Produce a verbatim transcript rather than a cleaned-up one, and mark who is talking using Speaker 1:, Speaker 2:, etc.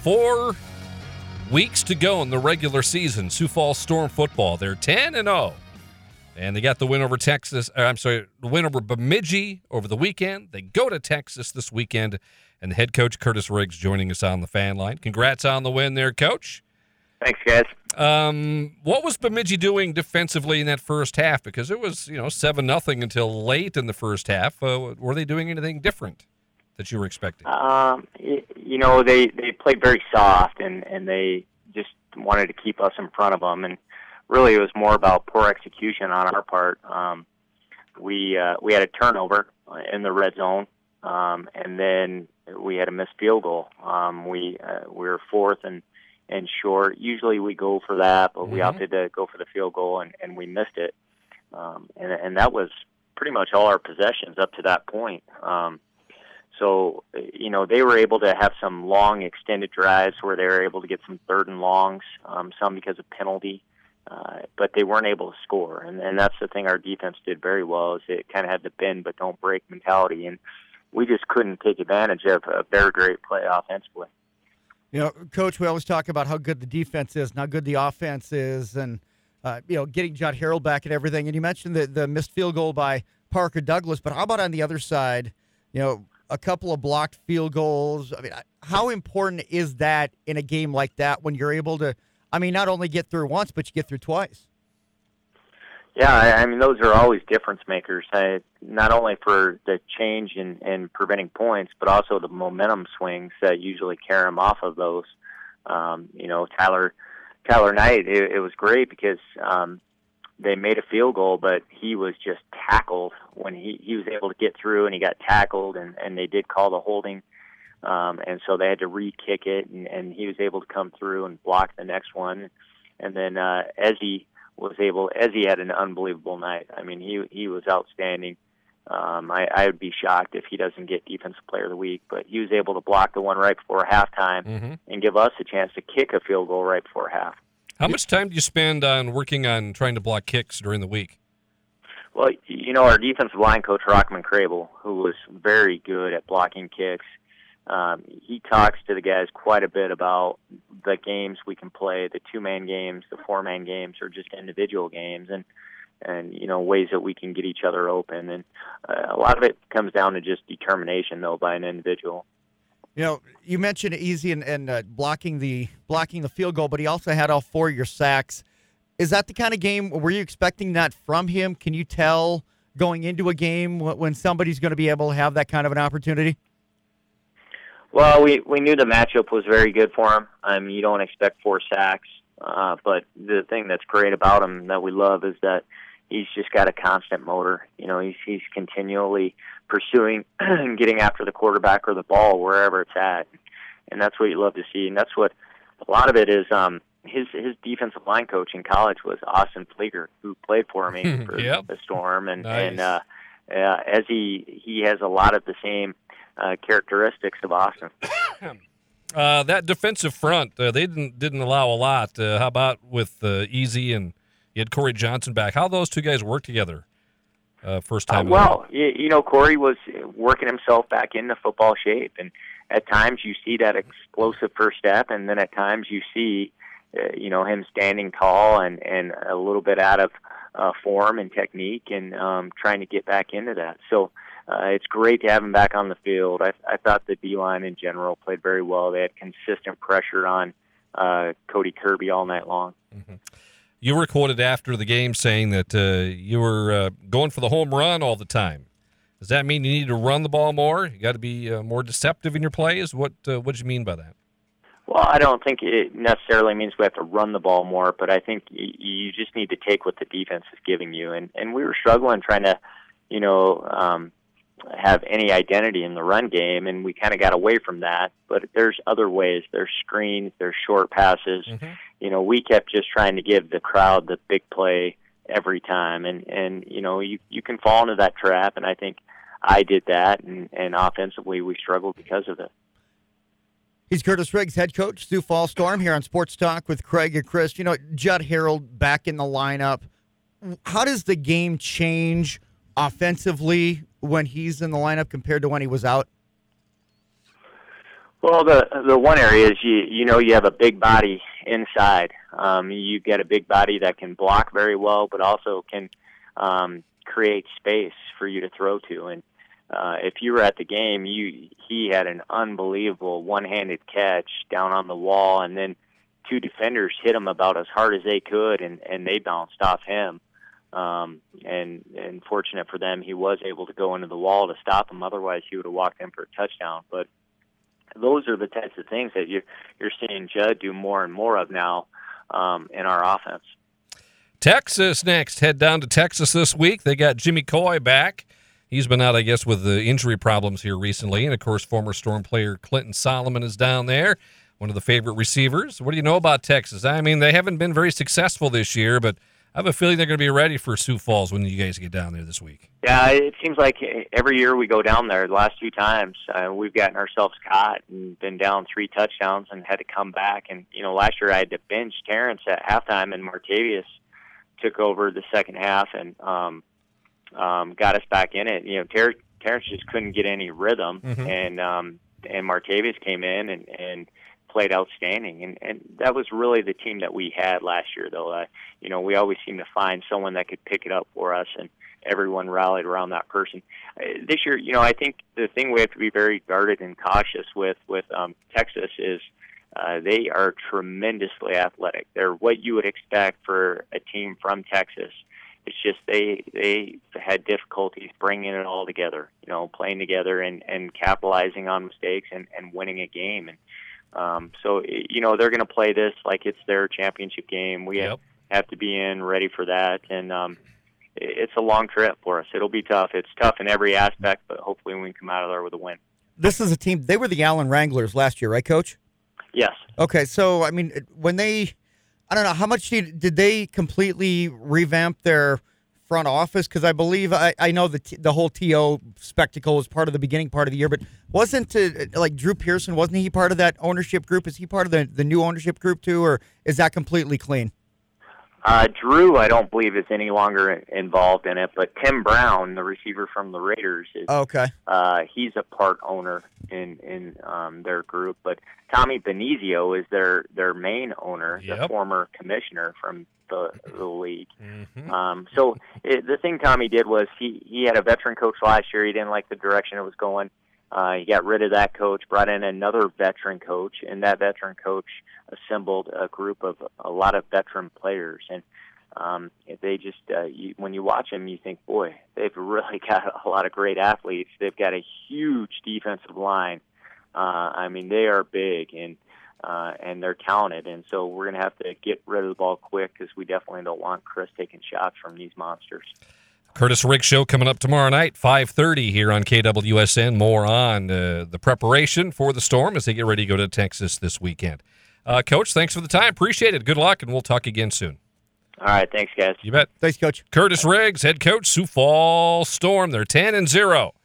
Speaker 1: Four weeks to go in the regular season. Sioux Falls Storm football. They're ten and oh. And they got the win over Texas. Or I'm sorry, the win over Bemidji over the weekend. They go to Texas this weekend. And the head coach, Curtis Riggs, joining us on the fan line. Congrats on the win there, Coach.
Speaker 2: Thanks, guys.
Speaker 1: Um, what was Bemidji doing defensively in that first half? Because it was, you know, seven nothing until late in the first half. Uh, were they doing anything different that you were expecting?
Speaker 2: Um, you know, they, they played very soft, and, and they just wanted to keep us in front of them. And really, it was more about poor execution on our part. Um, we uh, we had a turnover in the red zone, um, and then we had a missed field goal. Um, we uh, we were fourth and, and short. Usually we go for that, but mm-hmm. we opted to go for the field goal, and, and we missed it. Um, and, and that was pretty much all our possessions up to that point. Um, so, you know, they were able to have some long extended drives where they were able to get some third and longs, um, some because of penalty. Uh, but they weren't able to score, and, and that's the thing our defense did very well, is it kind of had the bend but don't break mentality, and we just couldn't take advantage of a very great play offensively.
Speaker 3: You know, Coach, we always talk about how good the defense is and how good the offense is, and, uh, you know, getting Judd Harold back and everything, and you mentioned the, the missed field goal by Parker Douglas, but how about on the other side, you know, a couple of blocked field goals? I mean, how important is that in a game like that when you're able to, I mean, not only get through once, but you get through twice?
Speaker 2: Yeah, I, I mean, those are always difference makers, I, not only for the change in, in preventing points, but also the momentum swings that usually carry them off of those. Um, you know, Tyler Tyler Knight, it, it was great because um, they made a field goal, but he was just tackled when he, he was able to get through, and he got tackled, and, and they did call the holding. Um, and so they had to re-kick it, and, and he was able to come through and block the next one. And then uh, Ezzy was able, Ezzy had an unbelievable night. I mean, he he was outstanding. Um, I, I would be shocked if he doesn't get Defensive Player of the Week, but he was able to block the one right before halftime mm-hmm. and give us a chance to kick a field goal right before half.
Speaker 1: How much time do you spend on working on trying to block kicks during the week?
Speaker 2: Well, you know, our defensive line coach, Rockman Crable, who was very good at blocking kicks, Um, he talks to the guys quite a bit about the games we can play, the two-man games, the four-man games, or just individual games, and, and you know, ways that we can get each other open. And uh, a lot of it comes down to just determination, though, by an individual.
Speaker 3: You know, you mentioned Easy and, and uh, blocking the blocking the field goal, but he also had all four of your sacks. Is that the kind of game, were you expecting that from him? Can you tell going into a game when somebody's going to be able to have that kind of an opportunity?
Speaker 2: Well, we, we knew the matchup was very good for him. I mean, you don't expect four sacks, uh, but the thing that's great about him that we love is that he's just got a constant motor. You know, he's he's continually pursuing and getting after the quarterback or the ball wherever it's at, and that's what you love to see. And that's what a lot of it is. Um, his his defensive line coach in college was Austin Flieger, who played for me for
Speaker 1: yep.
Speaker 2: the Storm, and
Speaker 1: nice.
Speaker 2: and uh, uh, as he he has a lot of the same Uh, characteristics of Austin.
Speaker 1: uh, that defensive front, uh, they didn't didn't allow a lot. Uh, how about with uh, Easy and you had Corey Johnson back? How those two guys work together uh, first time?
Speaker 2: Uh, well, you, you know, Corey was working himself back into football shape, and at times you see that explosive first step, and then at times you see, uh, you know, him standing tall and, and a little bit out of uh, form and technique, and um, trying to get back into that. So. Uh, it's great to have him back on the field. I, I thought the D-line in general played very well. They had consistent pressure on uh, Cody Kirby all night long.
Speaker 1: Mm-hmm. You were quoted after the game saying that uh, you were uh, going for the home run all the time. Does that mean you need to run the ball more? You got to be uh, more deceptive in your plays? What uh, what do you mean by that?
Speaker 2: Well, I don't think it necessarily means we have to run the ball more, but I think y- you just need to take what the defense is giving you. And, and we were struggling trying to, you know, um, have any identity in the run game, and we kind of got away from that. But there's other ways. There's screens, there's short passes. Mm-hmm. You know, we kept just trying to give the crowd the big play every time, and, and you know, you, you can fall into that trap, and I think I did that, and, and offensively we struggled because of it.
Speaker 3: He's Curtis Riggs, head coach, Sioux Falls Storm, here on Sports Talk with Craig and Chris. You know, Judd Harold back in the lineup. How does the game change offensively when he's in the lineup compared to when he was out?
Speaker 2: Well, the the one area is you you know you have a big body inside. Um, you get a big body that can block very well, but also can um, create space for you to throw to. And uh, if you were at the game, you he had an unbelievable one-handed catch down on the wall, and then two defenders hit him about as hard as they could, and, and they bounced off him. Um, and, and fortunate for them, he was able to go into the wall to stop him. Otherwise, he would have walked in for a touchdown. But those are the types of things that you, you're seeing Judd do more and more of now um, in our offense.
Speaker 1: Texas next. Head down to Texas this week. They got Jimmy Coy back. He's been out, I guess, with the injury problems here recently. And, of course, former Storm player Clinton Solomon is down there, one of the favorite receivers. What do you know about Texas? I mean, they haven't been very successful this year, but I have a feeling they're going to be ready for Sioux Falls when you guys get down there this week.
Speaker 2: Yeah, it seems like every year we go down there, the last few times, uh, we've gotten ourselves caught and been down three touchdowns and had to come back. And, you know, last year I had to bench Terrence at halftime, and Martavius took over the second half and um, um, got us back in it. You know, Ter- Terrence just couldn't get any rhythm, mm-hmm. and um, and Martavius came in and, and played outstanding. And, and that was really the team that we had last year, though. Uh, you know, we always seemed to find someone that could pick it up for us, and everyone rallied around that person. Uh, this year, you know, I think the thing we have to be very guarded and cautious with, with um, Texas is uh, they are tremendously athletic. They're what you would expect for a team from Texas. It's just they they had difficulties bringing it all together, you know, playing together and, and capitalizing on mistakes and, and winning a game. And um, so, you know, they're going to play this like it's their championship game. We yep. have to be in ready for that. And um, it's a long trip for us. It'll be tough. It's tough in every aspect, but hopefully we can come out of there with a win.
Speaker 3: This is a team, they were the Allen Wranglers last year, right, Coach?
Speaker 2: Yes.
Speaker 3: Okay, so, I mean, when they, I don't know, how much did, did they completely revamp their front office? Because I believe, I, I know the t- the whole T O spectacle was part of the beginning part of the year, but wasn't, uh, like, Drew Pearson, wasn't he part of that ownership group? Is he part of the, the new ownership group, too, or is that completely clean?
Speaker 2: Uh, Drew, I don't believe is any longer involved in it, but Tim Brown, the receiver from the Raiders, is,
Speaker 3: okay.
Speaker 2: Uh, he's a part owner in in um, their group. But Tommy Benizio is their their main owner, yep. the former commissioner from the, the league. Mm-hmm. Um, so it, the thing Tommy did was he he had a veteran coach last year. He didn't like the direction it was going. Uh, he got rid of that coach, brought in another veteran coach, and that veteran coach assembled a group of a lot of veteran players. And um, they just, uh, you, when you watch them, you think, boy, they've really got a lot of great athletes. They've got a huge defensive line. Uh, I mean, they are big, and uh, and they're talented. And so we're going to have to get rid of the ball quick because we definitely don't want Chris taking shots from these monsters.
Speaker 1: Curtis Riggs Show coming up tomorrow night, five thirty here on K W S N. More on uh, the preparation for the Storm as they get ready to go to Texas this weekend. Uh, Coach, thanks for the time. Appreciate it. Good luck, and we'll talk again soon.
Speaker 2: All right. Thanks, guys.
Speaker 1: You bet.
Speaker 3: Thanks, Coach.
Speaker 1: Curtis Riggs, head coach, Sioux Falls Storm. They're ten and zero.